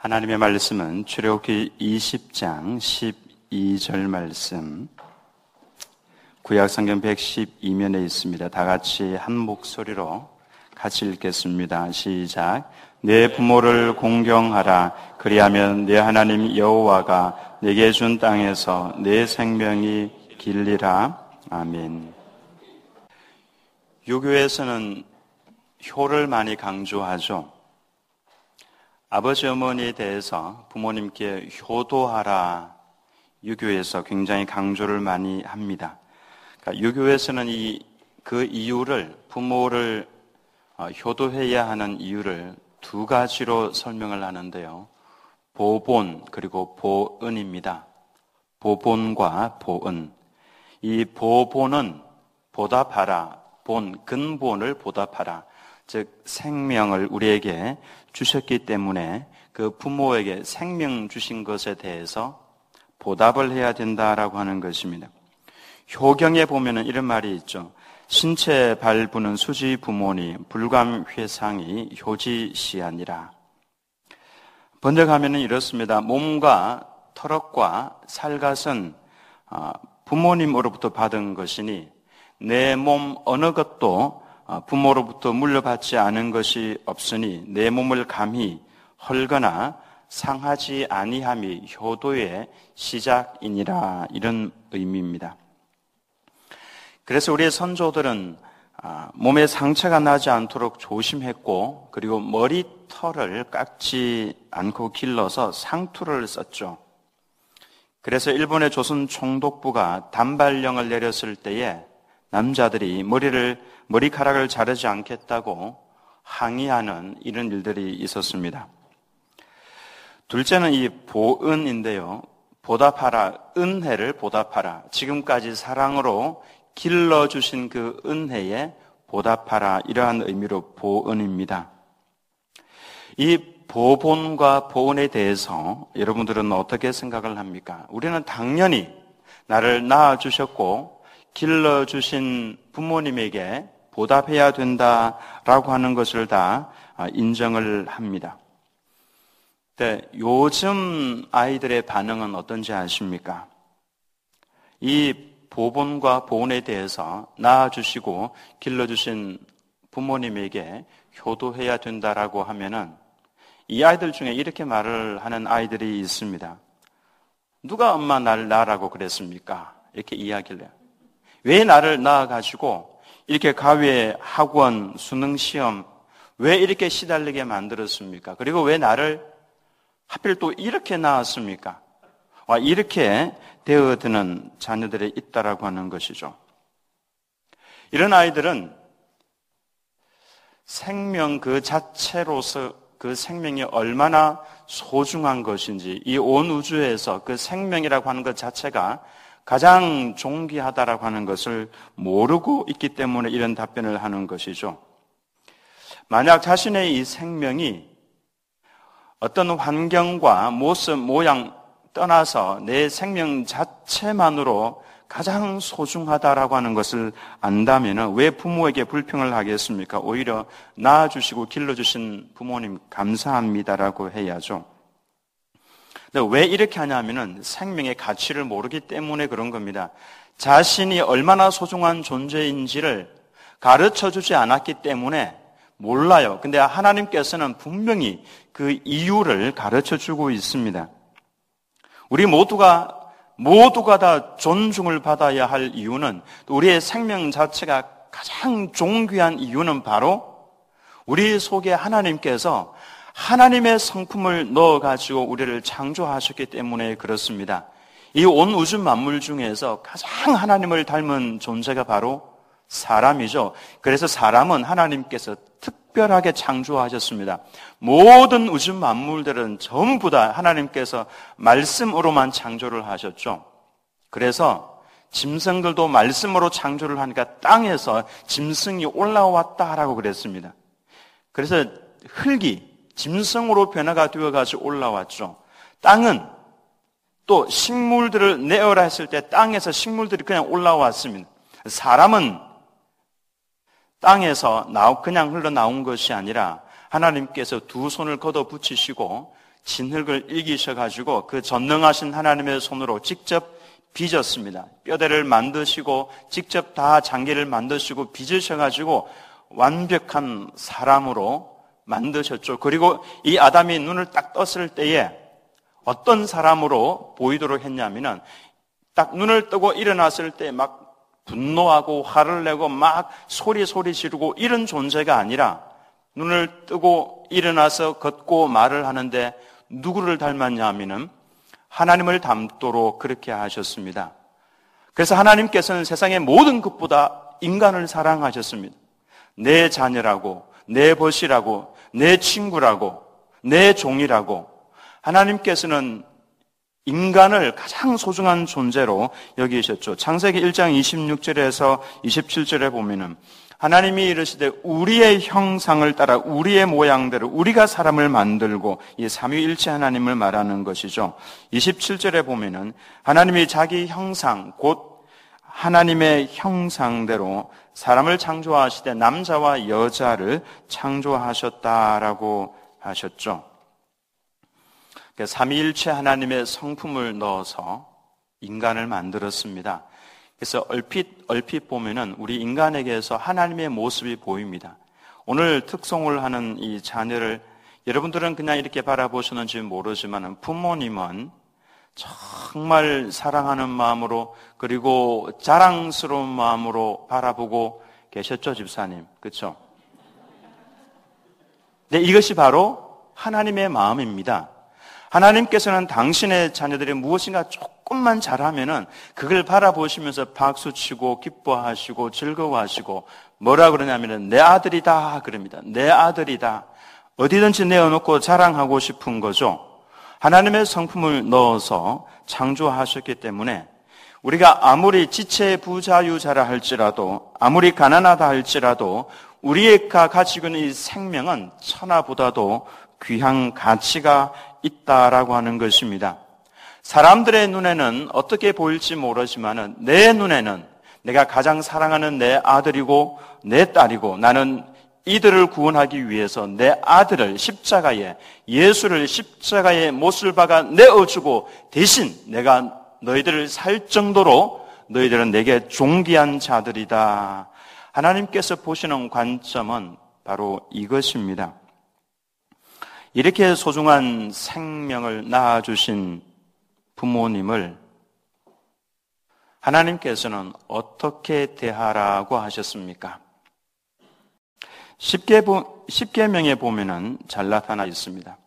하나님의 말씀은 출애굽기 20장 12절 말씀, 구약성경 112면에 있습니다. 다 같이 한 목소리로 같이 읽겠습니다. 시작. 내 부모를 공경하라. 그리하면 내 하나님 여호와가 내게 준 땅에서 내 생명이 길리라. 아멘. 유교에서는 효를 많이 강조하죠. 아버지 어머니에 대해서 부모님께 효도하라, 유교에서 굉장히 강조를 많이 합니다. 그러니까 유교에서는 그 이유를, 부모를 효도해야 하는 이유를 두 가지로 설명을 하는데요. 보본 그리고 보은입니다. 보본과 보은. 이 보본은 보답하라, 근본을 보답하라. 즉 생명을 우리에게 주셨기 때문에 그 부모에게 생명 주신 것에 대해서 보답을 해야 된다라고 하는 것입니다. 효경에 보면은 이런 말이 있죠. 신체 발부는 수지 부모니 불감회상이 효지시하니라. 번역하면은 이렇습니다. 몸과 털럭과 살갗은 부모님으로부터 받은 것이니 내 몸 어느 것도 부모로부터 물려받지 않은 것이 없으니 내 몸을 감히 헐거나 상하지 아니함이 효도의 시작이니라. 이런 의미입니다. 그래서 우리의 선조들은 몸에 상처가 나지 않도록 조심했고, 그리고 머리털을 깎지 않고 길러서 상투를 썼죠. 그래서 일본의 조선 총독부가 단발령을 내렸을 때에 남자들이 머리카락을 자르지 않겠다고 항의하는 이런 일들이 있었습니다. 둘째는 이 보은인데요. 보답하라, 은혜를 보답하라. 지금까지 사랑으로 길러주신 그 은혜에 보답하라. 이러한 의미로 보은입니다. 이 보본과 보은에 대해서 여러분들은 어떻게 생각을 합니까? 우리는 당연히 나를 낳아주셨고 길러주신 부모님에게 보답해야 된다라고 하는 것을 다 인정을 합니다. 네, 요즘 아이들의 반응은 어떤지 아십니까? 이 보본과 보은에 대해서 낳아주시고 길러주신 부모님에게 효도해야 된다라고 하면은 이 아이들 중에 이렇게 말을 하는 아이들이 있습니다. 누가 엄마 나를 낳으라고 그랬습니까? 이렇게 이야기를 해요. 왜 나를 낳아가지고 이렇게 가외 학원, 수능시험 왜 이렇게 시달리게 만들었습니까? 그리고 왜 나를 하필 또 이렇게 낳았습니까? 이렇게 되어드는 자녀들이 있다라고 하는 것이죠. 이런 아이들은 생명 그 자체로서 그 생명이 얼마나 소중한 것인지, 이 온 우주에서 그 생명이라고 하는 것 자체가 가장 존귀하다라고 하는 것을 모르고 있기 때문에 이런 답변을 하는 것이죠. 만약 자신의 이 생명이 어떤 환경과 모습, 모양 떠나서 내 생명 자체만으로 가장 소중하다라고 하는 것을 안다면 왜 부모에게 불평을 하겠습니까? 오히려 낳아주시고 길러주신 부모님 감사합니다라고 해야죠. 왜 이렇게 하냐면은 생명의 가치를 모르기 때문에 그런 겁니다. 자신이 얼마나 소중한 존재인지를 가르쳐주지 않았기 때문에 몰라요. 근데 하나님께서는 분명히 그 이유를 가르쳐주고 있습니다. 우리 모두가 다 존중을 받아야 할 이유는, 우리의 생명 자체가 가장 존귀한 이유는 바로 우리 속에 하나님께서 하나님의 성품을 넣어가지고 우리를 창조하셨기 때문에 그렇습니다. 이 온 우주 만물 중에서 가장 하나님을 닮은 존재가 바로 사람이죠. 그래서 사람은 하나님께서 특별하게 창조하셨습니다. 모든 우주 만물들은 전부 다 하나님께서 말씀으로만 창조를 하셨죠. 그래서 짐승들도 말씀으로 창조를 하니까 땅에서 짐승이 올라왔다라고 그랬습니다. 그래서 흙이 짐승으로 변화가 되어가지고 올라왔죠. 땅은 또 식물들을 내어라 했을 때 땅에서 식물들이 그냥 올라왔습니다. 사람은 땅에서 그냥 흘러나온 것이 아니라 하나님께서 두 손을 걷어붙이시고 진흙을 일기셔가지고 그 전능하신 하나님의 손으로 직접 빚었습니다. 뼈대를 만드시고 직접 다 장기를 만드시고 빚으셔가지고 완벽한 사람으로 만드셨죠. 그리고 이 아담이 눈을 딱 떴을 때에 어떤 사람으로 보이도록 했냐면은 딱 눈을 뜨고 일어났을 때 막 분노하고 화를 내고 막 소리 지르고 이런 존재가 아니라 눈을 뜨고 일어나서 걷고 말을 하는데 누구를 닮았냐 하면은 하나님을 닮도록 그렇게 하셨습니다. 그래서 하나님께서는 세상의 모든 것보다 인간을 사랑하셨습니다. 내 자녀라고, 내 벗이라고, 내 친구라고, 내 종이라고 하나님께서는 인간을 가장 소중한 존재로 여기셨죠. 창세기 1장 26절에서 27절에 보면은 하나님이 이르시되 우리의 형상을 따라 우리의 모양대로 우리가 사람을 만들고, 이 삼위일체 하나님을 말하는 것이죠. 27절에 보면은 하나님이 자기 형상 곧 하나님의 형상대로 사람을 창조하시되 남자와 여자를 창조하셨다라고 하셨죠. 삼위일체 하나님의 성품을 넣어서 인간을 만들었습니다. 그래서 얼핏 보면은 우리 인간에게서 하나님의 모습이 보입니다. 오늘 특송을 하는 이 자녀를 여러분들은 그냥 이렇게 바라보시는지 모르지만 부모님은 정말 사랑하는 마음으로 그리고 자랑스러운 마음으로 바라보고 계셨죠, 집사님? 그렇죠? 네, 이것이 바로 하나님의 마음입니다. 하나님께서는 당신의 자녀들이 무엇인가 조금만 잘하면은 그걸 바라보시면서 박수치고 기뻐하시고 즐거워하시고 뭐라 그러냐면은 내 아들이다 그럽니다. 내 아들이다. 어디든지 내어놓고 자랑하고 싶은 거죠. 하나님의 성품을 넣어서 창조하셨기 때문에 우리가 아무리 지체 부자유자라 할지라도 아무리 가난하다 할지라도 우리가 가지고 있는 이 생명은 천하보다도 귀한 가치가 있다라고 하는 것입니다. 사람들의 눈에는 어떻게 보일지 모르지만 내 눈에는 내가 가장 사랑하는 내 아들이고 내 딸이고 나는 이들을 구원하기 위해서 내 아들을 십자가에 예수를 십자가에 못을 박아 내어주고 대신 내가 너희들을 살 정도로 너희들은 내게 존귀한 자들이다. 하나님께서 보시는 관점은 바로 이것입니다. 이렇게 소중한 생명을 낳아주신 부모님을 하나님께서는 어떻게 대하라고 하셨습니까? 십계명에 보면은 잘 나타나 있습니다.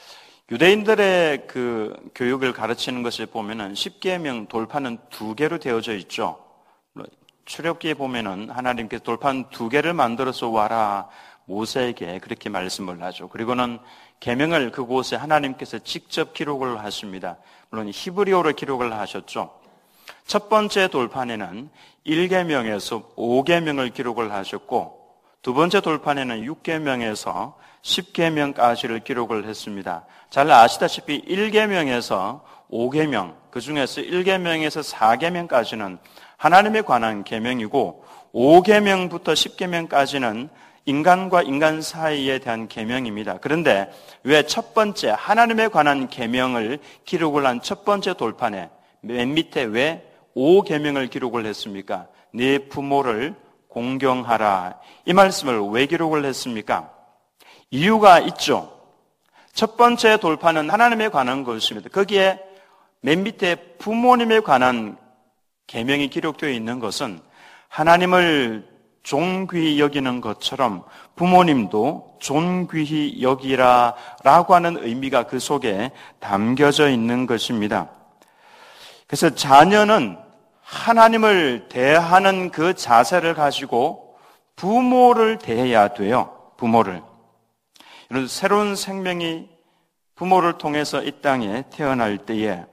유대인들의 그 교육을 가르치는 것을 보면은 십계명 돌판은 2개로 되어져 있죠. 출애굽기에 보면은 하나님께서 돌판 2개를 만들어서 와라 모세에게 그렇게 말씀을 하죠. 그리고는 계명을 그곳에 하나님께서 직접 기록을 하십니다. 물론 히브리어로 기록을 하셨죠. 첫 번째 돌판에는 1계명에서 5계명을 기록을 하셨고 두 번째 돌판에는 6계명에서 10계명까지를 기록을 했습니다. 잘 아시다시피 1계명에서 5계명, 그 중에서 1계명에서 4계명까지는 하나님에 관한 계명이고 5계명부터 10계명까지는 인간과 인간 사이에 대한 계명입니다. 그런데 왜 첫 번째 하나님에 관한 계명을 기록을 한 첫 번째 돌판에 맨 밑에 왜 5계명을 기록을 했습니까? 네 부모를 공경하라. 이 말씀을 왜 기록을 했습니까? 이유가 있죠. 첫 번째 돌판은 하나님에 관한 것입니다. 거기에 맨 밑에 부모님에 관한 계명이 기록되어 있는 것은 하나님을 존귀히 여기는 것처럼 부모님도 존귀히 여기라라고 하는 의미가 그 속에 담겨져 있는 것입니다. 그래서 자녀는 하나님을 대하는 그 자세를 가지고 부모를 대해야 돼요. 부모를. 이런 새로운 생명이 부모를 통해서 이 땅에 태어날 때에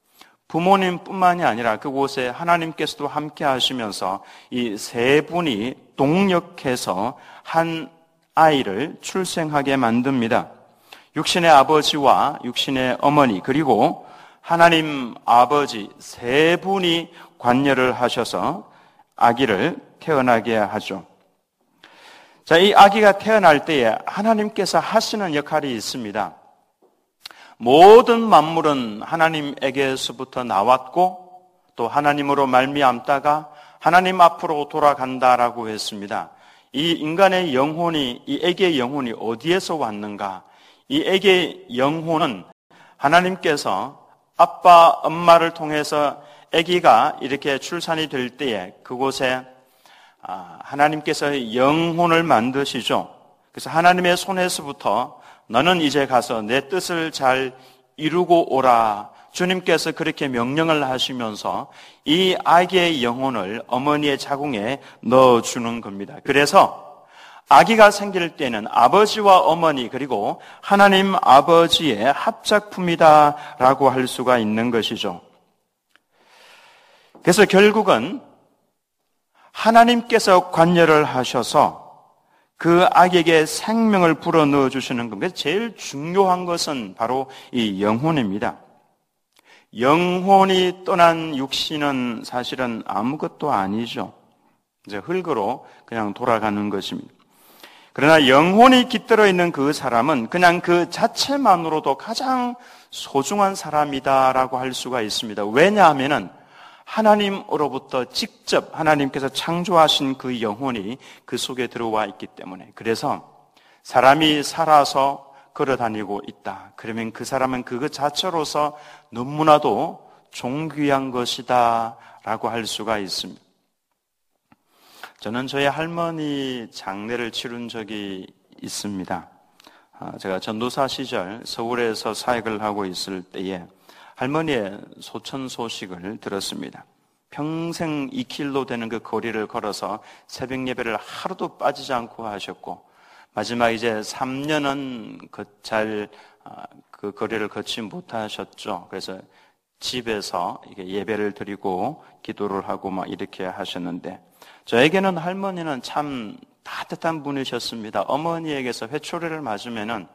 부모님뿐만이 아니라 그곳에 하나님께서도 함께 하시면서 이 세 분이 동력해서 한 아이를 출생하게 만듭니다. 육신의 아버지와 육신의 어머니 그리고 하나님 아버지 세 분이 관여를 하셔서 아기를 태어나게 하죠. 자, 이 아기가 태어날 때에 하나님께서 하시는 역할이 있습니다. 모든 만물은 하나님에게서부터 나왔고 또 하나님으로 말미암다가 하나님 앞으로 돌아간다라고 했습니다. 이 인간의 영혼이, 이 애기의 영혼이 어디에서 왔는가? 이 애기의 영혼은 하나님께서 아빠, 엄마를 통해서 아기가 이렇게 출산이 될 때에 그곳에 하나님께서 영혼을 만드시죠. 그래서 하나님의 손에서부터 너는 이제 가서 내 뜻을 잘 이루고 오라. 주님께서 그렇게 명령을 하시면서 이 아기의 영혼을 어머니의 자궁에 넣어주는 겁니다. 그래서 아기가 생길 때는 아버지와 어머니 그리고 하나님 아버지의 합작품이다라고 할 수가 있는 것이죠. 그래서 결국은 하나님께서 관여를 하셔서 그 아기에게 생명을 불어넣어 주시는 겁니다. 제일 중요한 것은 바로 이 영혼입니다. 영혼이 떠난 육신은 사실은 아무것도 아니죠. 이제 흙으로 그냥 돌아가는 것입니다. 그러나 영혼이 깃들어 있는 그 사람은 그냥 그 자체만으로도 가장 소중한 사람이다라고 할 수가 있습니다. 왜냐하면은 하나님으로부터 직접 하나님께서 창조하신 그 영혼이 그 속에 들어와 있기 때문에. 그래서 사람이 살아서 걸어다니고 있다. 그러면 그 사람은 그 자체로서 너무나도 존귀한 것이다 라고 할 수가 있습니다. 저는 저희 할머니 장례를 치른 적이 있습니다. 제가 전도사 시절 서울에서 사역을 하고 있을 때에 할머니의 소천 소식을 들었습니다. 평생 2km 되는 그 거리를 걸어서 새벽 예배를 하루도 빠지지 않고 하셨고 마지막 이제 3년은 그 거리를 걷지 못하셨죠. 그래서 집에서 이게 예배를 드리고 기도를 하고 막 이렇게 하셨는데 저에게는 할머니는 참 따뜻한 분이셨습니다. 어머니에게서 회초리를 맞으면은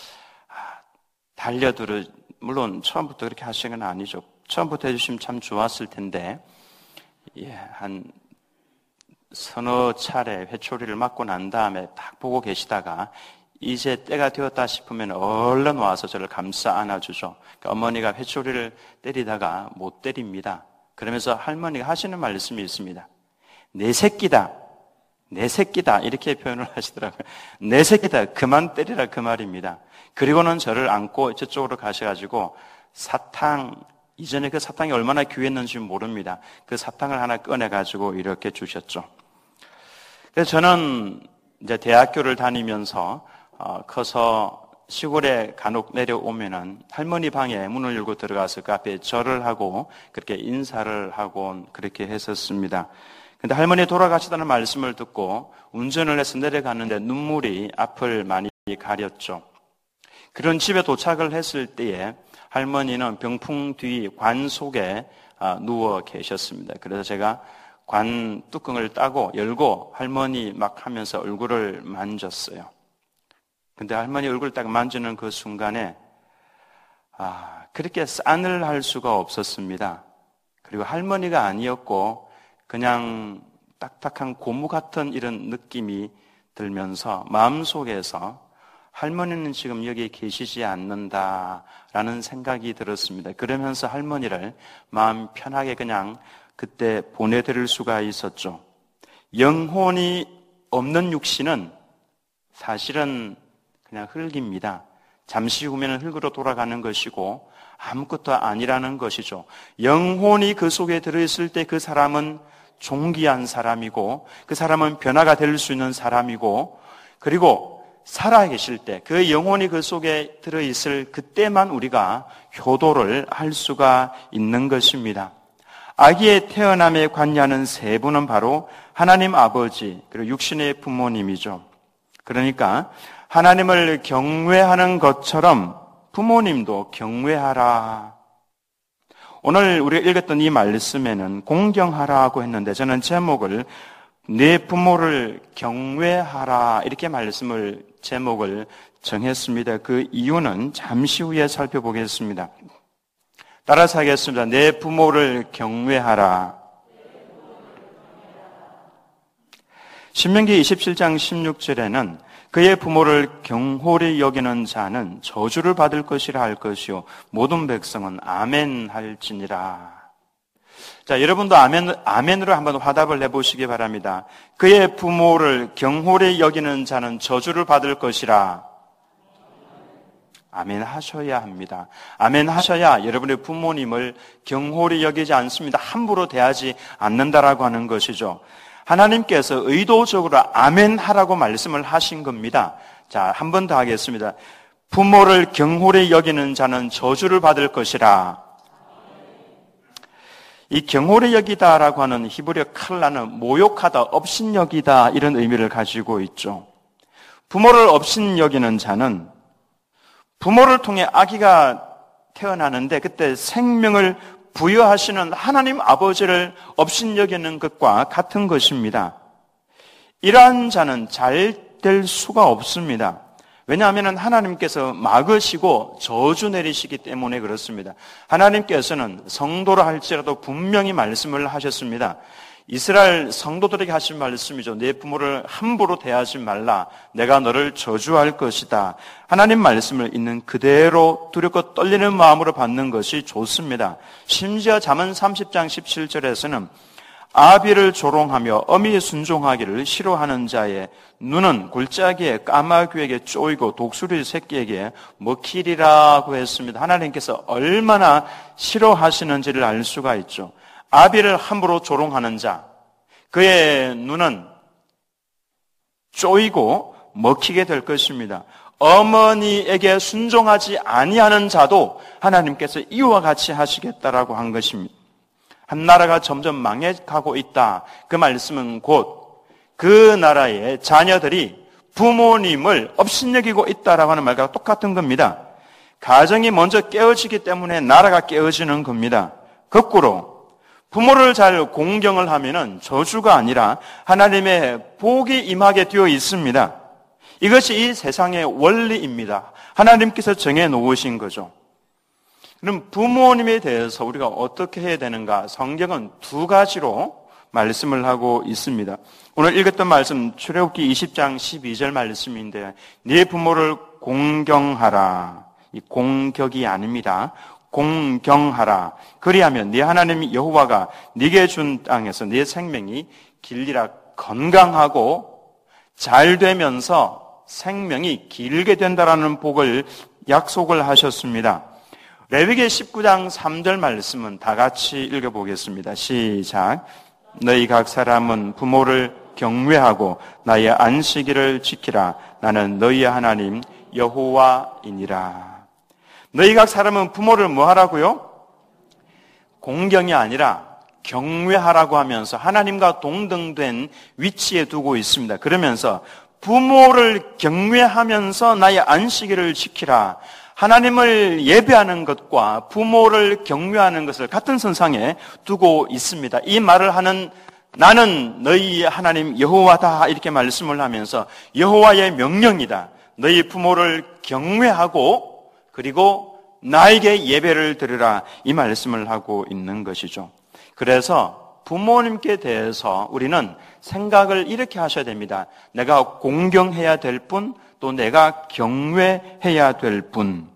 달려들어 물론 처음부터 그렇게 하신 건 아니죠. 처음부터 해주시면 참 좋았을 텐데 한 서너 차례 회초리를 맞고 난 다음에 딱 보고 계시다가 이제 때가 되었다 싶으면 얼른 와서 저를 감싸 안아주죠. 그러니까 어머니가 회초리를 때리다가 못 때립니다. 그러면서 할머니가 하시는 말씀이 있습니다. 내 새끼다. 내 새끼다. 이렇게 표현을 하시더라고요. 내 새끼다. 그만 때리라 그 말입니다. 그리고는 저를 안고 저쪽으로 가셔가지고 사탕, 이전에 그 사탕이 얼마나 귀했는지 모릅니다. 그 사탕을 하나 꺼내가지고 이렇게 주셨죠. 그래서 저는 이제 대학교를 다니면서 커서 시골에 간혹 내려오면은 할머니 방에 문을 열고 들어가서 그 앞에 절을 하고 그렇게 인사를 하고 그렇게 했었습니다. 근데 할머니 돌아가시다는 말씀을 듣고 운전을 해서 내려갔는데 눈물이 앞을 많이 가렸죠. 그런 집에 도착을 했을 때에 할머니는 병풍 뒤 관 속에 누워 계셨습니다. 그래서 제가 관 뚜껑을 따고 열고 할머니 막 하면서 얼굴을 만졌어요. 근데 할머니 얼굴을 딱 만지는 그 순간에 그렇게 싸늘할 수가 없었습니다. 그리고 할머니가 아니었고 그냥 딱딱한 고무 같은 이런 느낌이 들면서 마음속에서 할머니는 지금 여기 계시지 않는다라는 생각이 들었습니다. 그러면서 할머니를 마음 편하게 그냥 그때 보내드릴 수가 있었죠. 영혼이 없는 육신은 사실은 그냥 흙입니다. 잠시 후면 흙으로 돌아가는 것이고 아무것도 아니라는 것이죠. 영혼이 그 속에 들어있을 때 그 사람은 존귀한 사람이고 그 사람은 변화가 될 수 있는 사람이고 그리고 살아계실 때 그 영혼이 그 속에 들어있을 그때만 우리가 효도를 할 수가 있는 것입니다. 아기의 태어남에 관여하는 세 분은 바로 하나님 아버지 그리고 육신의 부모님이죠. 그러니까 하나님을 경외하는 것처럼 부모님도 경외하라. 오늘 우리가 읽었던 이 말씀에는 공경하라고 했는데 저는 제목을 내 부모를 경외하라 이렇게 제목을 정했습니다. 그 이유는 잠시 후에 살펴보겠습니다. 따라서 하겠습니다. 내 부모를 경외하라. 신명기 27장 16절에는 그의 부모를 경홀히 여기는 자는 저주를 받을 것이라 할 것이요 모든 백성은 아멘 할지니라. 자, 여러분도 아멘으로 한번 화답을 해보시기 바랍니다. 그의 부모를 경홀히 여기는 자는 저주를 받을 것이라. 아멘 하셔야 합니다. 아멘 하셔야 여러분의 부모님을 경홀히 여기지 않습니다. 함부로 대하지 않는다라고 하는 것이죠. 하나님께서 의도적으로 아멘 하라고 말씀을 하신 겁니다. 자, 한 번 더 하겠습니다. 부모를 경홀히 여기는 자는 저주를 받을 것이라. 이 경홀히 여기다라고 하는 히브리어 칼라는 모욕하다, 업신여기다 이런 의미를 가지고 있죠. 부모를 업신여기는 자는 부모를 통해 아기가 태어나는데 그때 생명을 부여하시는 하나님 아버지를 업신여기는 것과 같은 것입니다. 이러한 자는 잘 될 수가 없습니다. 왜냐하면 하나님께서 막으시고 저주 내리시기 때문에 그렇습니다. 하나님께서는 성도라 할지라도 분명히 말씀을 하셨습니다. 이스라엘 성도들에게 하신 말씀이죠. 내 부모를 함부로 대하지 말라. 내가 너를 저주할 것이다. 하나님 말씀을 있는 그대로 두렵고 떨리는 마음으로 받는 것이 좋습니다. 심지어 잠언 30장 17절에서는 아비를 조롱하며 어미에 순종하기를 싫어하는 자의 눈은 골짜기에 까마귀에게 쪼이고 독수리 새끼에게 먹히리라고 했습니다. 하나님께서 얼마나 싫어하시는지를 알 수가 있죠. 아비를 함부로 조롱하는 자, 그의 눈은 쪼이고 먹히게 될 것입니다. 어머니에게 순종하지 아니하는 자도 하나님께서 이와 같이 하시겠다라고 한 것입니다. 한 나라가 점점 망해가고 있다. 그 말씀은 곧 그 나라의 자녀들이 부모님을 업신여기고 있다라고 하는 말과 똑같은 겁니다. 가정이 먼저 깨어지기 때문에 나라가 깨어지는 겁니다. 거꾸로 부모를 잘 공경을 하면은 저주가 아니라 하나님의 복이 임하게 되어 있습니다. 이것이 이 세상의 원리입니다. 하나님께서 정해 놓으신 거죠. 그럼 부모님에 대해서 우리가 어떻게 해야 되는가? 성경은 두 가지로 말씀을 하고 있습니다. 오늘 읽었던 말씀 출애굽기 20장 12절 말씀인데 네 부모를 공경하라. 이 공격이 아닙니다. 공경하라. 그리하면 네 하나님 여호와가 네게 준 땅에서 네 생명이 길리라. 건강하고 잘 되면서 생명이 길게 된다라는 복을 약속을 하셨습니다. 레위기 19장 3절 말씀은 다 같이 읽어보겠습니다. 시작. 너희 각 사람은 부모를 경외하고 나의 안식일을 지키라. 나는 너희의 하나님 여호와이니라. 너희 각 사람은 부모를 뭐 하라고요? 공경이 아니라 경외하라고 하면서 하나님과 동등된 위치에 두고 있습니다. 그러면서 부모를 경외하면서 나의 안식일을 지키라. 하나님을 예배하는 것과 부모를 경외하는 것을 같은 선상에 두고 있습니다. 이 말을 하는 나는 너희 하나님 여호와다 이렇게 말씀을 하면서 여호와의 명령이다. 너희 부모를 경외하고 그리고 나에게 예배를 드리라 이 말씀을 하고 있는 것이죠. 그래서 부모님께 대해서 우리는 생각을 이렇게 하셔야 됩니다. 내가 공경해야 될 뿐 또 내가 경외해야 될 뿐.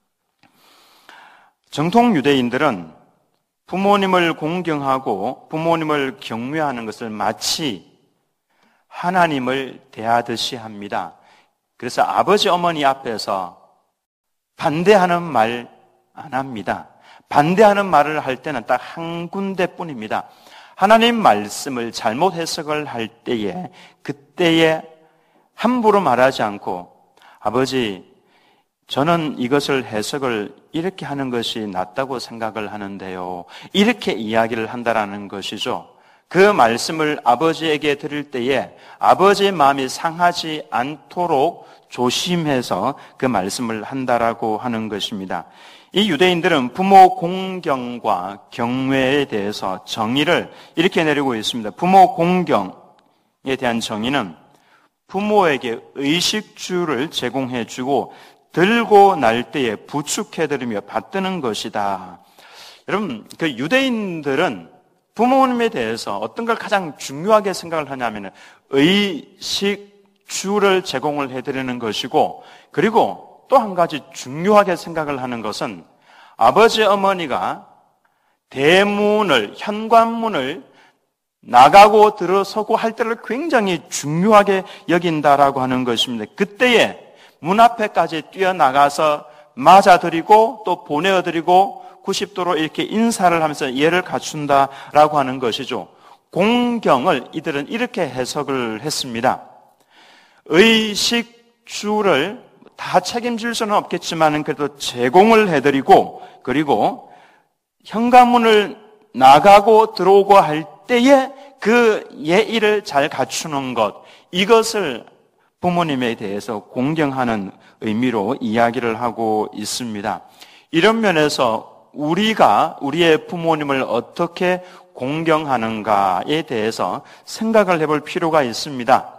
정통 유대인들은 부모님을 공경하고 부모님을 경외하는 것을 마치 하나님을 대하듯이 합니다. 그래서 아버지 어머니 앞에서 반대하는 말 안 합니다. 반대하는 말을 할 때는 딱 한 군데뿐입니다. 하나님 말씀을 잘못 해석을 할 때에 그때에 함부로 말하지 않고 아버지 저는 이것을 해석을 이렇게 하는 것이 낫다고 생각을 하는데요. 이렇게 이야기를 한다라는 것이죠. 그 말씀을 아버지에게 드릴 때에 아버지의 마음이 상하지 않도록 조심해서 그 말씀을 한다라고 하는 것입니다. 이 유대인들은 부모 공경과 경외에 대해서 정의를 이렇게 내리고 있습니다. 부모 공경에 대한 정의는 부모에게 의식주를 제공해주고 들고 날 때에 부축해드리며 받드는 것이다. 여러분, 그 유대인들은 부모님에 대해서 어떤 걸 가장 중요하게 생각을 하냐면 의식주 주를 제공을 해드리는 것이고, 그리고 또 한 가지 중요하게 생각을 하는 것은 아버지 어머니가 대문을, 현관문을 나가고 들어서고 할 때를 굉장히 중요하게 여긴다라고 하는 것입니다. 그때에 문 앞에까지 뛰어나가서 맞아드리고 또 보내어드리고 90도로 이렇게 인사를 하면서 예를 갖춘다라고 하는 것이죠. 공경을 이들은 이렇게 해석을 했습니다. 의식주를 다 책임질 수는 없겠지만 그래도 제공을 해드리고, 그리고 현관문을 나가고 들어오고 할 때에 그 예의를 잘 갖추는 것, 이것을 부모님에 대해서 공경하는 의미로 이야기를 하고 있습니다. 이런 면에서 우리가 우리의 부모님을 어떻게 공경하는가에 대해서 생각을 해볼 필요가 있습니다.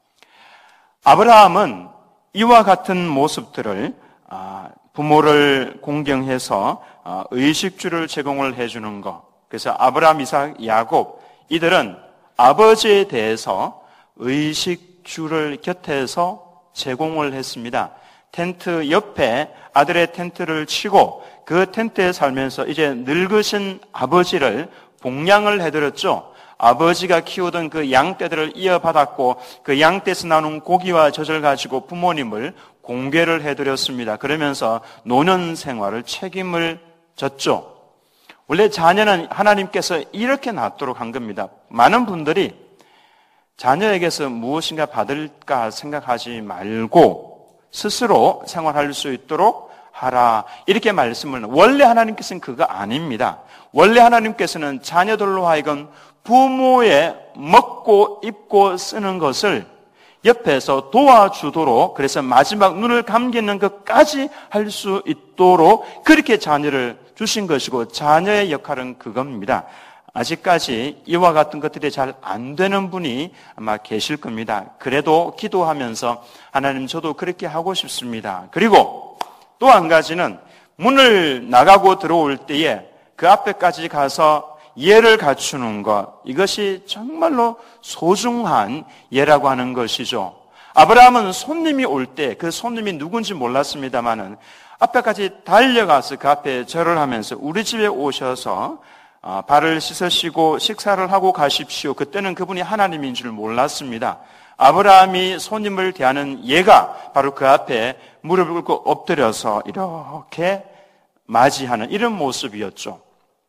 아브라함은 이와 같은 모습들을 부모를 공경해서 의식주를 제공을 해주는 것, 그래서 아브라함, 이삭, 야곱, 이들은 아버지에 대해서 의식주를 곁에서 제공을 했습니다. 텐트 옆에 아들의 텐트를 치고 그 텐트에 살면서 이제 늙으신 아버지를 봉양을 해드렸죠. 아버지가 키우던 그 양떼들을 이어받았고 그 양떼에서 나오는 고기와 젖을 가지고 부모님을 공개를 해드렸습니다. 그러면서 노년 생활을 책임을 졌죠. 원래 자녀는 하나님께서 이렇게 낳도록 한 겁니다. 많은 분들이 자녀에게서 무엇인가 받을까 생각하지 말고 스스로 생활할 수 있도록 하라, 이렇게 말씀을, 원래 하나님께서는 그거 아닙니다. 원래 하나님께서는 자녀들로 하여금 부모의 먹고 입고 쓰는 것을 옆에서 도와주도록, 그래서 마지막 눈을 감기는 것까지 할 수 있도록 그렇게 자녀를 주신 것이고, 자녀의 역할은 그겁니다. 아직까지 이와 같은 것들이 잘 안 되는 분이 아마 계실 겁니다. 그래도 기도하면서 하나님, 저도 그렇게 하고 싶습니다. 그리고 또 한 가지는 문을 나가고 들어올 때에 그 앞에까지 가서 예를 갖추는 것, 이것이 정말로 소중한 예라고 하는 것이죠. 아브라함은 손님이 올 때 그 손님이 누군지 몰랐습니다마는 앞에까지 달려가서 그 앞에 절을 하면서 우리 집에 오셔서 발을 씻으시고 식사를 하고 가십시오. 그때는 그분이 하나님인 줄 몰랐습니다. 아브라함이 손님을 대하는 예가 바로 그 앞에 무릎을 꿇고 엎드려서 이렇게 맞이하는 이런 모습이었죠.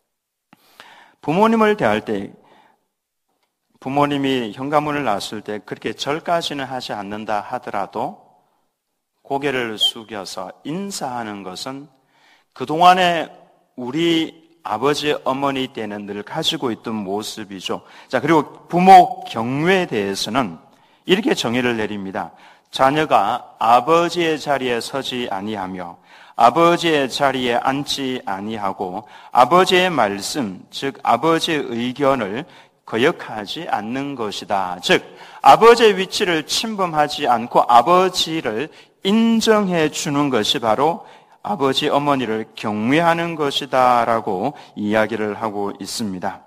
부모님을 대할 때, 부모님이 현관문을 나왔을 때 그렇게 절까지는 하지 않는다 하더라도 고개를 숙여서 인사하는 것은 그동안에 우리 아버지, 어머니 때는 늘 가지고 있던 모습이죠. 자, 그리고 부모 경외에 대해서는 이렇게 정의를 내립니다. 자녀가 아버지의 자리에 서지 아니하며 아버지의 자리에 앉지 아니하고 아버지의 말씀, 즉 아버지의 의견을 거역하지 않는 것이다. 즉 아버지의 위치를 침범하지 않고 아버지를 인정해 주는 것이 바로 아버지, 어머니를 경외하는 것이다라고 이야기를 하고 있습니다.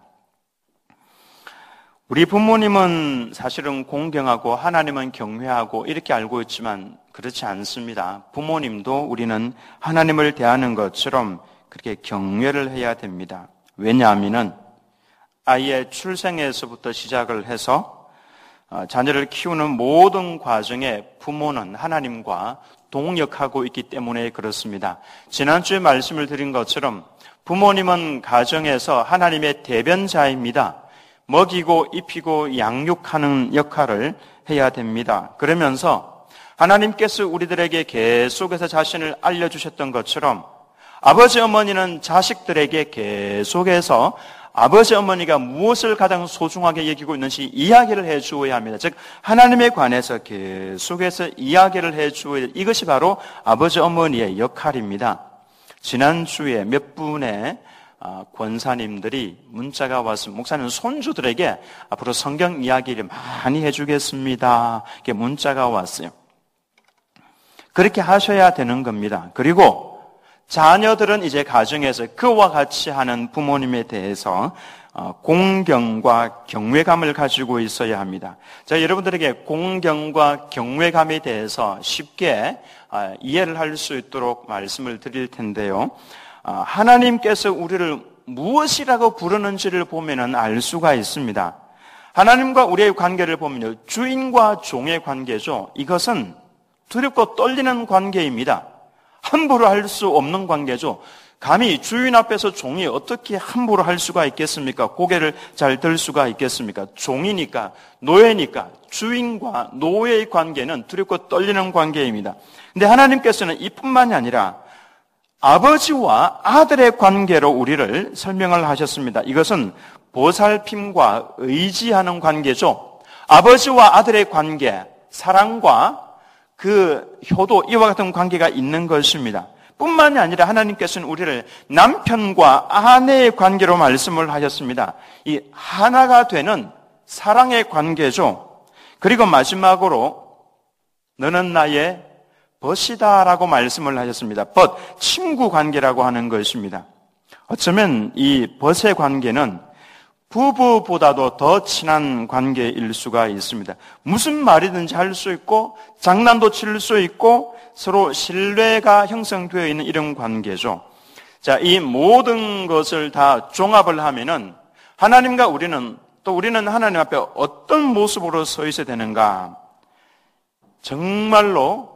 우리 부모님은 사실은 공경하고 하나님은 경외하고 이렇게 알고 있지만 그렇지 않습니다. 부모님도 우리는 하나님을 대하는 것처럼 그렇게 경외를 해야 됩니다. 왜냐하면 아이의 출생에서부터 시작을 해서 자녀를 키우는 모든 과정에 부모는 하나님과 동역하고 있기 때문에 그렇습니다. 지난주에 말씀을 드린 것처럼 부모님은 가정에서 하나님의 대변자입니다. 먹이고 입히고 양육하는 역할을 해야 됩니다. 그러면서 하나님께서 우리들에게 계속해서 자신을 알려주셨던 것처럼 아버지, 어머니는 자식들에게 계속해서 아버지, 어머니가 무엇을 가장 소중하게 여기고 있는지 이야기를 해주어야 합니다. 즉 하나님에 관해서 계속해서 이야기를 해주어야 합니다. 이것이 바로 아버지, 어머니의 역할입니다. 지난주에 몇 분의 권사님들이 문자가 왔습니다. 목사님, 손주들에게 앞으로 성경 이야기를 많이 해주겠습니다. 이렇게 문자가 왔어요. 그렇게 하셔야 되는 겁니다. 그리고 자녀들은 이제 가정에서 그와 같이 하는 부모님에 대해서 공경과 경외감을 가지고 있어야 합니다. 자, 여러분들에게 공경과 경외감에 대해서 쉽게 이해를 할 수 있도록 말씀을 드릴 텐데요. 하나님께서 우리를 무엇이라고 부르는지를 보면은 알 수가 있습니다. 하나님과 우리의 관계를 보면요, 주인과 종의 관계죠. 이것은 두렵고 떨리는 관계입니다. 함부로 할 수 없는 관계죠. 감히 주인 앞에서 종이 어떻게 함부로 할 수가 있겠습니까? 고개를 잘 들 수가 있겠습니까? 종이니까, 노예니까 주인과 노예의 관계는 두렵고 떨리는 관계입니다. 근데 하나님께서는 이뿐만이 아니라 아버지와 아들의 관계로 우리를 설명을 하셨습니다. 이것은 보살핌과 의지하는 관계죠. 아버지와 아들의 관계, 사랑과 그 효도, 이와 같은 관계가 있는 것입니다. 뿐만이 아니라 하나님께서는 우리를 남편과 아내의 관계로 말씀을 하셨습니다. 이 하나가 되는 사랑의 관계죠. 그리고 마지막으로 너는 나의 벗이다라고 말씀을 하셨습니다. 벗, 친구 관계라고 하는 것입니다. 어쩌면 이 벗의 관계는 부부보다도 더 친한 관계일 수가 있습니다. 무슨 말이든지 할 수 있고 장난도 칠 수 있고 서로 신뢰가 형성되어 있는 이런 관계죠. 자, 이 모든 것을 다 종합을 하면은 하나님과 우리는 하나님 앞에 어떤 모습으로 서 있어야 되는가? 정말로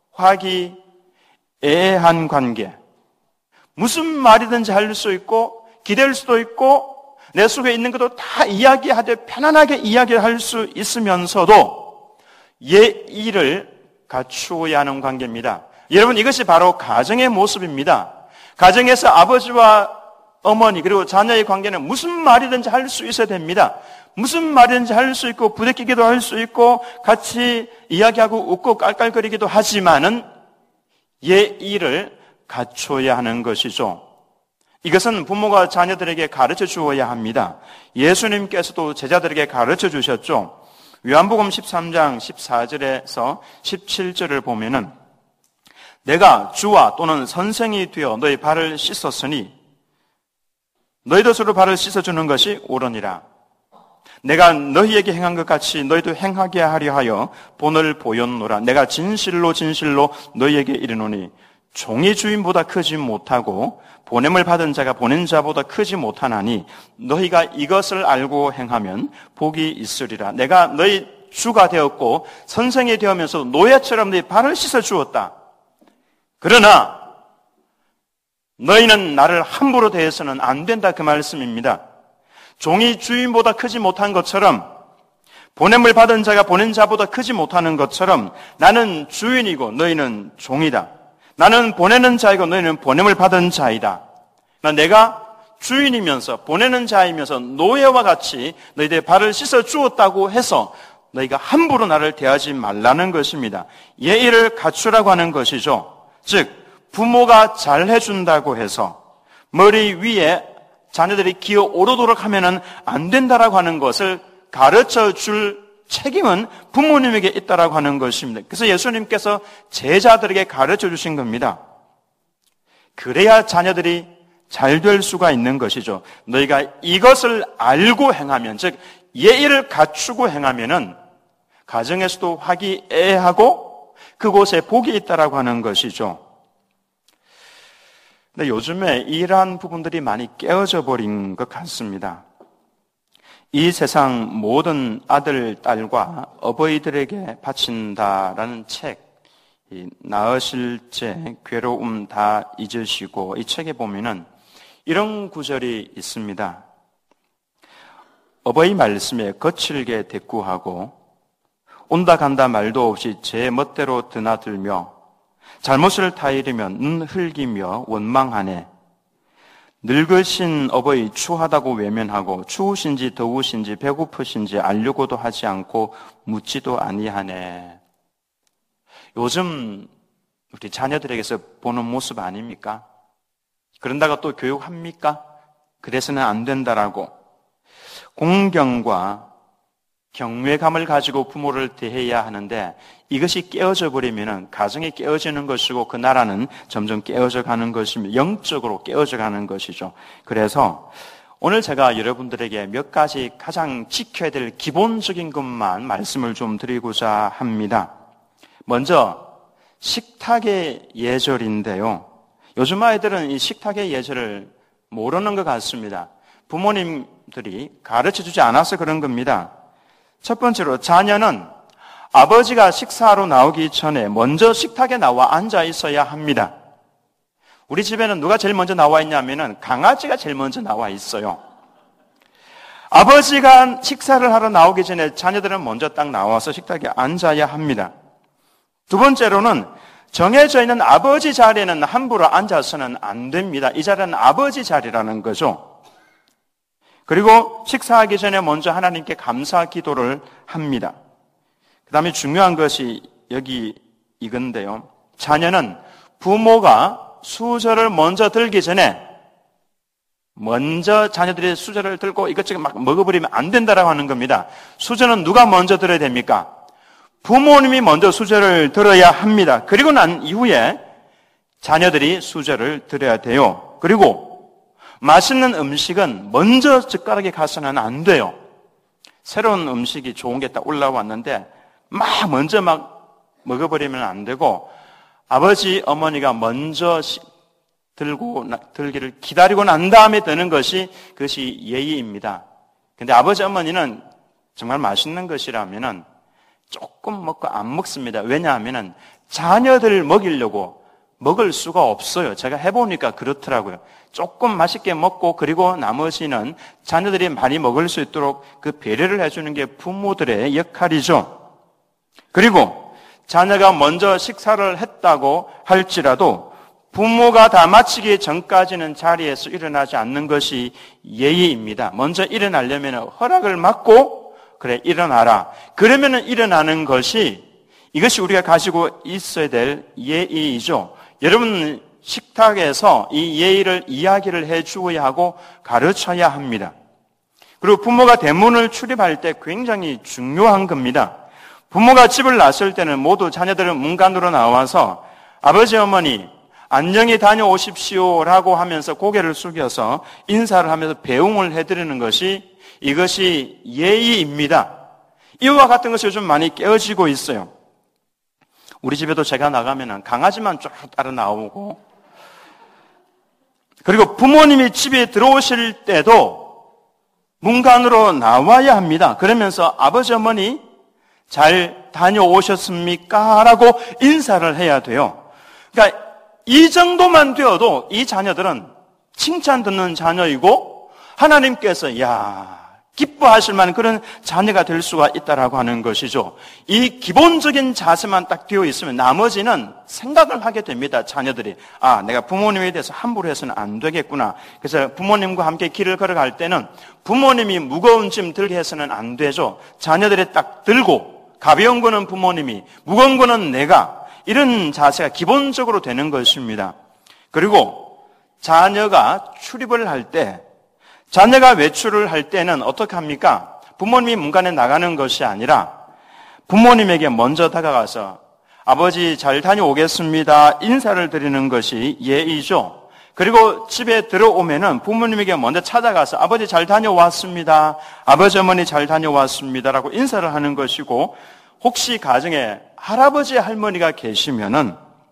화기애애한 관계. 무슨 말이든지 할 수 있고 기댈 수도 있고 내 속에 있는 것도 다 이야기하되 편안하게 이야기할 수 있으면서도 예의를 갖추어야 하는 관계입니다. 여러분, 이것이 바로 가정의 모습입니다. 가정에서 아버지와 어머니 그리고 자녀의 관계는 무슨 말이든지 할 수 있어야 됩니다. 무슨 말이든지 할 수 있고 부대끼기도 할 수 있고 같이 이야기하고 웃고 깔깔거리기도 하지만은 예의를 갖춰야 하는 것이죠. 이것은 부모가 자녀들에게 가르쳐 주어야 합니다. 예수님께서도 제자들에게 가르쳐 주셨죠. 요한복음 13장 14절에서 17절을 보면은 내가 주와 또는 선생이 되어 너희 발을 씻었으니 너희도 서로 발을 씻어주는 것이 옳으니라. 내가 너희에게 행한 것 같이 너희도 행하게 하려 하여 본을 보였노라. 내가 진실로 진실로 너희에게 이르노니 종이 주인보다 크지 못하고 보냄을 받은 자가 보낸 자보다 크지 못하나니 너희가 이것을 알고 행하면 복이 있으리라. 내가 너희 주가 되었고 선생이 되면서 노예처럼 너희 발을 씻어 주었다. 그러나 너희는 나를 함부로 대해서는 안 된다, 그 말씀입니다. 종이 주인보다 크지 못한 것처럼 보냄을 받은 자가 보낸 자보다 크지 못하는 것처럼 나는 주인이고 너희는 종이다. 나는 보내는 자이고 너희는 보냄을 받은 자이다. 내가 주인이면서 보내는 자이면서 노예와 같이 너희들의 발을 씻어 주었다고 해서 너희가 함부로 나를 대하지 말라는 것입니다. 예의를 갖추라고 하는 것이죠. 즉 부모가 잘 해준다고 해서 머리 위에 자녀들이 기어 오르도록 하면은 안 된다라고 하는 것을 가르쳐 줄 책임은 부모님에게 있다라고 하는 것입니다. 그래서 예수님께서 제자들에게 가르쳐 주신 겁니다. 그래야 자녀들이 잘 될 수가 있는 것이죠. 너희가 이것을 알고 행하면, 즉 예의를 갖추고 행하면은 가정에서도 화기애애하고 그곳에 복이 있다라고 하는 것이죠. 근데 요즘에 이러한 부분들이 많이 깨어져 버린 것 같습니다. 이 세상 모든 아들, 딸과 어버이들에게 바친다라는 책, 낳으실 때 괴로움 다 잊으시고, 이 책에 보면은 이런 구절이 있습니다. 어버이 말씀에 거칠게 대꾸하고 온다 간다 말도 없이 제 멋대로 드나들며 잘못을 타이르면 흘기며 원망하네. 늙으신 어버이 추하다고 외면하고 추우신지 더우신지 배고프신지 알려고도 하지 않고 묻지도 아니하네. 요즘 우리 자녀들에게서 보는 모습 아닙니까? 그런다고 또 교육합니까? 그래서는 안 된다라고. 공경과 경외감을 가지고 부모를 대해야 하는데 이것이 깨어져 버리면 가정이 깨어지는 것이고 그 나라는 점점 깨어져 가는 것입니다. 영적으로 깨어져 가는 것이죠. 그래서 오늘 제가 여러분들에게 몇 가지 가장 지켜야 될 기본적인 것만 말씀을 좀 드리고자 합니다. 먼저 식탁의 예절인데요. 요즘 아이들은 이 식탁의 예절을 모르는 것 같습니다. 부모님들이 가르쳐주지 않아서 그런 겁니다. 첫 번째로 자녀는 아버지가 식사하러 나오기 전에 먼저 식탁에 나와 앉아 있어야 합니다. 우리 집에는 누가 제일 먼저 나와 있냐면은 강아지가 제일 먼저 나와 있어요. 아버지가 식사를 하러 나오기 전에 자녀들은 먼저 딱 나와서 식탁에 앉아야 합니다. 두 번째로는 정해져 있는 아버지 자리에는 함부로 앉아서는 안 됩니다. 이 자리는 아버지 자리라는 거죠. 그리고 식사하기 전에 먼저 하나님께 감사 기도를 합니다. 그 다음에 중요한 것이 여기 이건데요. 자녀는 부모가 수저를 먼저 들기 전에 먼저 자녀들이 수저를 들고 이것저것 막 먹어버리면 안 된다라고 하는 겁니다. 수저는 누가 먼저 들어야 됩니까? 부모님이 먼저 수저를 들어야 합니다. 그리고 난 이후에 자녀들이 수저를 들어야 돼요. 그리고 맛있는 음식은 먼저 젓가락에 가서는 안 돼요. 새로운 음식이 좋은 게 딱 올라왔는데 먼저 먹어버리면 안 되고 아버지, 어머니가 먼저 들기를 기다리고 난 다음에 드는 것이 그것이 예의입니다. 근데 아버지, 어머니는 정말 맛있는 것이라면은 조금 먹고 안 먹습니다. 왜냐하면은 자녀들 먹이려고 먹을 수가 없어요. 제가 해보니까 그렇더라고요. 조금 맛있게 먹고 그리고 나머지는 자녀들이 많이 먹을 수 있도록 그 배려를 해주는 게 부모들의 역할이죠. 그리고 자녀가 먼저 식사를 했다고 할지라도 부모가 다 마치기 전까지는 자리에서 일어나지 않는 것이 예의입니다. 먼저 일어나려면 허락을 받고 그래 일어나라. 그러면은 일어나는 것이 이것이 우리가 가지고 있어야 될 예의이죠. 여러분 식탁에서 이 예의를 이야기를 해주어야 하고 가르쳐야 합니다. 그리고 부모가 대문을 출입할 때 굉장히 중요한 겁니다. 부모가 집을 나설 때는 모두 자녀들은 문간으로 나와서 아버지, 어머니 안녕히 다녀오십시오라고 하면서 고개를 숙여서 인사를 하면서 배웅을 해드리는 것이 이것이 예의입니다. 이와 같은 것이 요즘 많이 깨어지고 있어요. 우리 집에도 제가 나가면 강아지만 쭉 따라 나오고 그리고 부모님이 집에 들어오실 때도 문간으로 나와야 합니다. 그러면서 아버지, 어머니 잘 다녀오셨습니까? 라고 인사를 해야 돼요. 그러니까 이 정도만 되어도 이 자녀들은 칭찬 듣는 자녀이고 하나님께서 기뻐하실 만한 그런 자녀가 될 수가 있다라고 하는 것이죠. 이 기본적인 자세만 딱 되어 있으면 나머지는 생각을 하게 됩니다. 자녀들이 내가 부모님에 대해서 함부로 해서는 안 되겠구나. 그래서 부모님과 함께 길을 걸어갈 때는 부모님이 무거운 짐 들게 해서는 안 되죠. 자녀들이 딱 들고 가벼운 거는 부모님이, 무거운 거는 내가, 이런 자세가 기본적으로 되는 것입니다. 그리고 자녀가 출입을 할 때, 자녀가 외출을 할 때는 어떻게 합니까? 부모님이 문간에 나가는 것이 아니라 부모님에게 먼저 다가가서 아버지 잘 다녀오겠습니다. 인사를 드리는 것이 예의죠. 그리고 집에 들어오면은 부모님에게 먼저 찾아가서 아버지 잘 다녀왔습니다. 아버지, 어머니 잘 다녀왔습니다라고 인사를 하는 것이고, 혹시 가정에 할아버지, 할머니가 계시면은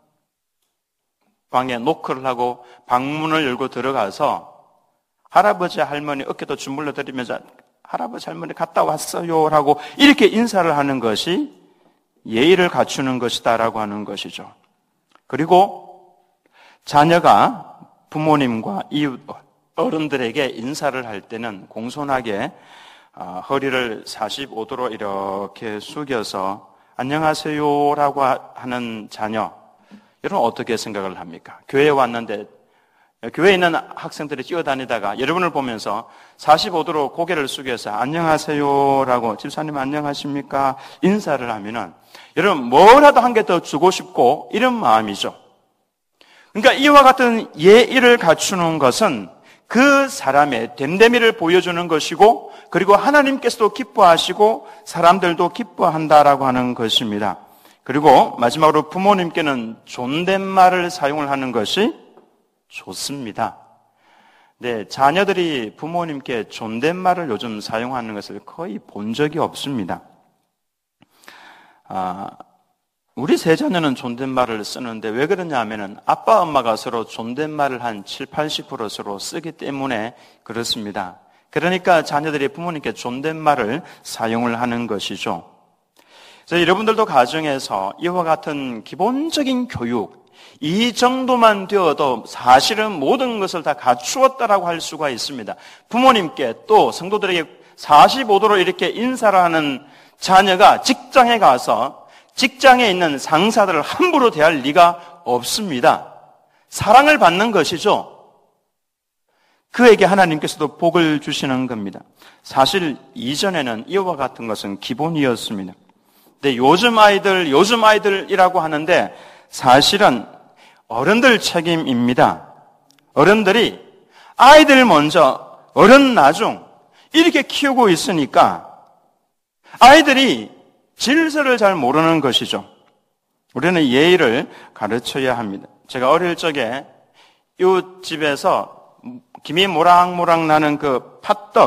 방에 노크를 하고 방문을 열고 들어가서 할아버지, 할머니 어깨도 주물러 드리면서 할아버지, 할머니 갔다 왔어요 라고 이렇게 인사를 하는 것이 예의를 갖추는 것이다라고 하는 것이죠. 그리고 자녀가 부모님과 이웃 어른들에게 인사를 할 때는 공손하게 허리를 45도로 이렇게 숙여서 안녕하세요라고 하는 자녀, 여러분 어떻게 생각을 합니까? 교회에 왔는데 교회에 있는 학생들이 뛰어다니다가 여러분을 보면서 45도로 고개를 숙여서 안녕하세요라고 집사님 안녕하십니까? 인사를 하면은 여러분 뭐라도 한 개 더 주고 싶고 이런 마음이죠. 그러니까 이와 같은 예의를 갖추는 것은 그 사람의 됨됨이를 보여주는 것이고 그리고 하나님께서도 기뻐하시고 사람들도 기뻐한다라고 하는 것입니다. 그리고 마지막으로 부모님께는 존댓말을 사용을 하는 것이 좋습니다. 네, 자녀들이 부모님께 존댓말을 요즘 사용하는 것을 거의 본 적이 없습니다. 우리 세 자녀는 존댓말을 쓰는데 왜 그러냐 하면은 아빠, 엄마가 서로 존댓말을 한 7, 80% 서로 쓰기 때문에 그렇습니다. 그러니까 자녀들이 부모님께 존댓말을 사용을 하는 것이죠. 그래서 여러분들도 가정에서 이와 같은 기본적인 교육, 이 정도만 되어도 사실은 모든 것을 다 갖추었다라고 할 수가 있습니다. 부모님께 또 성도들에게 45도로 이렇게 인사를 하는 자녀가 직장에 가서 직장에 있는 상사들을 함부로 대할 리가 없습니다. 사랑을 받는 것이죠. 그에게 하나님께서도 복을 주시는 겁니다. 사실 이전에는 이와 같은 것은 기본이었습니다. 근데 요즘 아이들이라고 하는데 사실은 어른들 책임입니다. 어른들이 아이들 먼저 어른 나중 이렇게 키우고 있으니까 아이들이 질서를 잘 모르는 것이죠. 우리는 예의를 가르쳐야 합니다. 제가 어릴 적에 이웃집에서 김이 모락모락 나는 그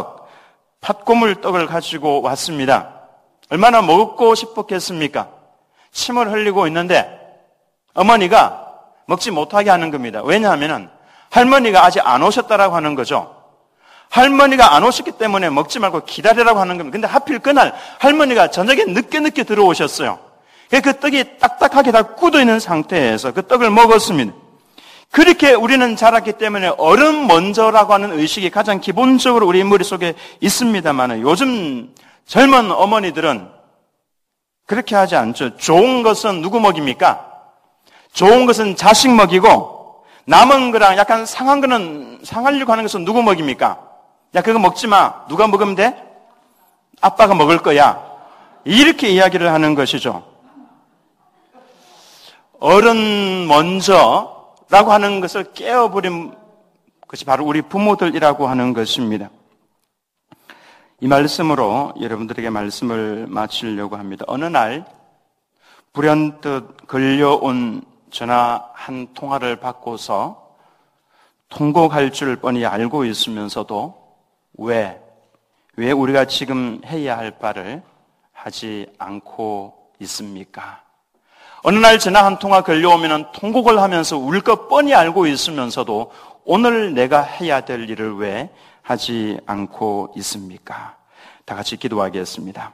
팥고물 떡을 가지고 왔습니다. 얼마나 먹고 싶었겠습니까? 침을 흘리고 있는데 어머니가 먹지 못하게 하는 겁니다. 왜냐하면 할머니가 아직 안 오셨다라고 하는 거죠. 할머니가 안 오셨기 때문에 먹지 말고 기다리라고 하는 겁니다. 근데 하필 그날 할머니가 저녁에 늦게 들어오셨어요. 그 떡이 딱딱하게 다 굳어 있는 상태에서 그 떡을 먹었습니다. 그렇게 우리는 자랐기 때문에 어른 먼저라고 하는 의식이 가장 기본적으로 우리 머릿속에 있습니다만 요즘 젊은 어머니들은 그렇게 하지 않죠. 좋은 것은 누구 먹입니까? 좋은 것은 자식 먹이고 남은 거랑 약간 상한 거는 상하려고 하는 것은 누구 먹입니까? 야, 그거 먹지 마. 누가 먹으면 돼? 아빠가 먹을 거야. 이렇게 이야기를 하는 것이죠. 어른 먼저라고 하는 것을 깨어버린 것이 바로 우리 부모들이라고 하는 것입니다. 이 말씀으로 여러분들에게 말씀을 마치려고 합니다. 어느 날 불현듯 걸려온 전화 한 통화를 받고서 통곡할 줄 뻔히 알고 있으면서도 왜 우리가 지금 해야 할 바를 하지 않고 있습니까? 어느 날 전화 한 통화 걸려오면 통곡을 하면서 울 것 뻔히 알고 있으면서도 오늘 내가 해야 될 일을 왜 하지 않고 있습니까? 다 같이 기도하겠습니다.